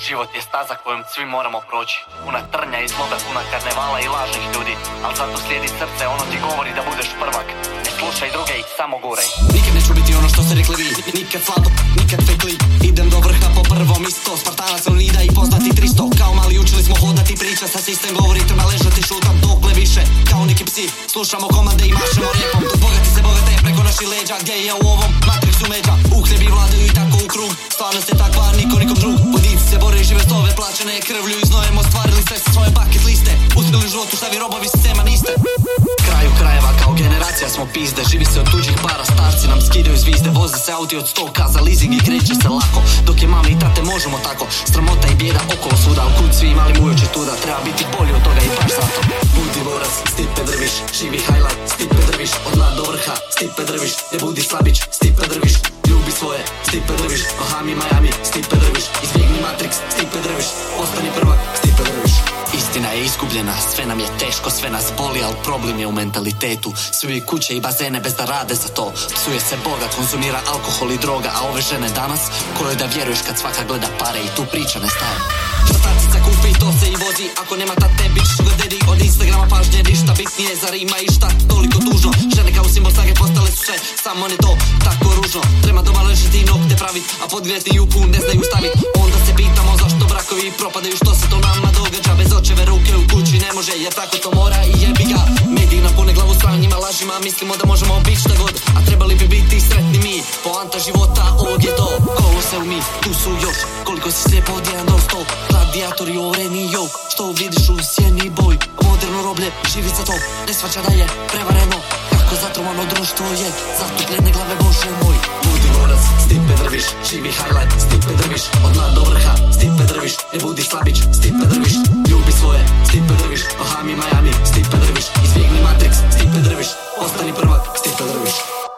Život je staza kojom svi moramo proći. Puna trnja i zloga, puna karnevala i lažnih ljudi. Al zato slijedi srce, ono ti govori da budeš prvak. Ne slušaj druge i samo guraj. Nikad neću biti ono što ste rekli vi, nikad slabo, nikad fekli. Idem do vrha po prvom isto, Spartanac Leonida i poznati 300. Kao mali učili smo hodati, priča sa sistem govori, treba ležati, šutam dokle više. Kao neki psi, slušamo komande i mašemo repom. Dok bogati se bogate preko naših leđa, gdje je u ovom matrixu međa. Uhljebi vladaju i tako u krug, stvarnost je takva, niko nikom drug. Vodici se bore i žive stove, plaćene krvlju i znojem, ostvarili sve sa svoje bucket liste. Uspjeli u životu šta vi robovi sistema niste. Kraju krajeva kao generacija smo pizde, živi se od tuđih para, starci nam skidaju zvizde. Voze se auti od 100K za leasing i kreće se lako. Dok je mame i tate možemo tako, sramota i bijeda okolo svuda. Al kud svi imali mujoće tuda, treba biti bolji od toga i baš zato. Budi borac, Stipe Drviš, živi highlight, Stipe Drviš, od dna do vrha, Stipe Drviš, ne budi slabić, Stipe Drviš, ljubi svoje, Stipe Drviš, Bahami, Miami, Stipe Drviš, izbjegni Matrix, Stipe Drviš, ostani prvak, Stipe Drviš. Istina je izgubljena, sve nam je teško, sve nas boli, al problem je u mentalitetu. Svi kuće i bazene bez da rade za to. Psuje se Boga, konzumira alkohol i droga, a ove žene danas, kojoj da vjeruješ kad svaka gleda pare i tu priča ne staje. Šta tatica kupi, to se i vozi, ako nema tate, bitch sugar daddy, od Instagrama pažnje, ništa bitnije, zar ima išta toliko tužno. Žene kao simbol snage postale su sve, samo ne to, tako ružno. Treba doma ležiti i nokte pravit, a podgrijati jupu ne znaju stavit. Onda se pitamo zašto brakovi propadaju, što se to nama događa. Bez očeve ruke u kući ne može, jer tako to mora i jebi ga. Mediji napune glavu stranjima lažima, mislimo da možemo biti šta god, a trebali bi biti sretni mi. Poanta života ovog je to, Koloseumi, tu su još, koliko si slijepo od 1 do 100. Gladijatori oreni jo, što vidiš u sjeni boj. Moderno roblje, živi za to, ne shvaća da je prevareno. Kako zatrovano društvo je, zatupljene glave Bože moj. Budi borac, Stipe Drviš, živi highlight, Stipe Drviš, od dna do vrha, Stipe Drviš, ne budi slabić, Stipe Drviš, ljubi svoje, Stipe Drviš, Bahami, Miami, Stipe Drviš, izbjegni Matrix, Stipe Drviš, ostani prvak, Stipe Drviš.